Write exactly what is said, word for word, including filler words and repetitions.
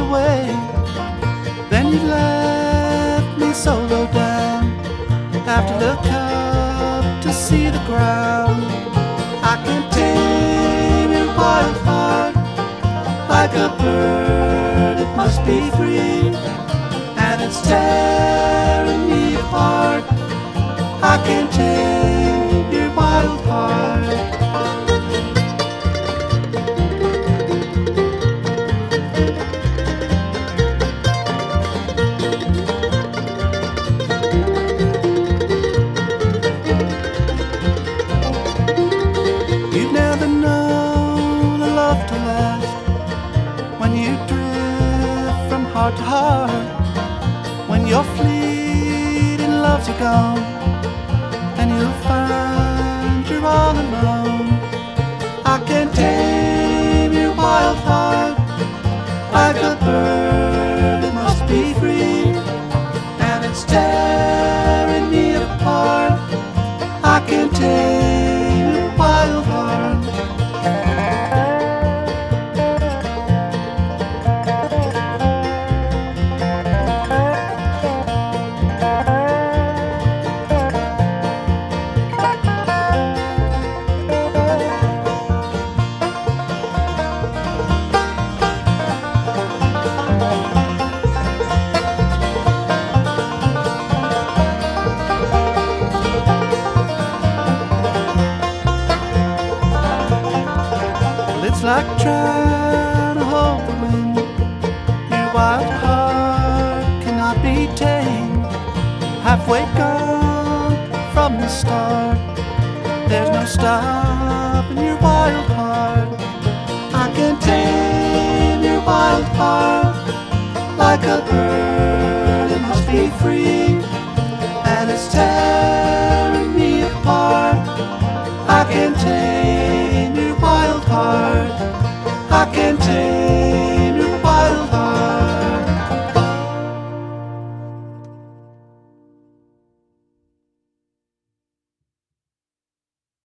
away. Then you left me solo down. Have to look up to see the ground. I can tame your wild heart. Like a bird it must be free, and it's tearing me apart. I can tame your wild heart. You've never known a love to last, when you drift from heart to heart, when your fleeting loves are gone, and you'll find you're all alone. I can tame your wild heart. Like a bird it must be free, and it's tearing me apart. I can tame your wild heart. It's like trying to hold the wind. Your wild heart cannot be tamed. Halfway gone from the start. There's no stopping your wild heart. I can tame your wild heart. Like a bird it must be free,